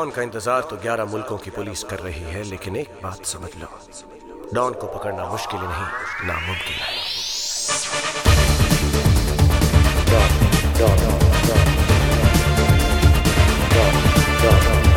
Don का इंतजार तो 11 मुल्कों की पुलिस कर रही है, लेकिन एक बात समझ लो, डॉन को पकड़ना मुश्किल नहीं, नामुमकिन है। Don, Don, Don, Don, Don, Don.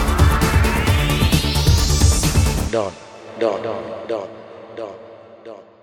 Don, Don, Don, Don, Don, Don.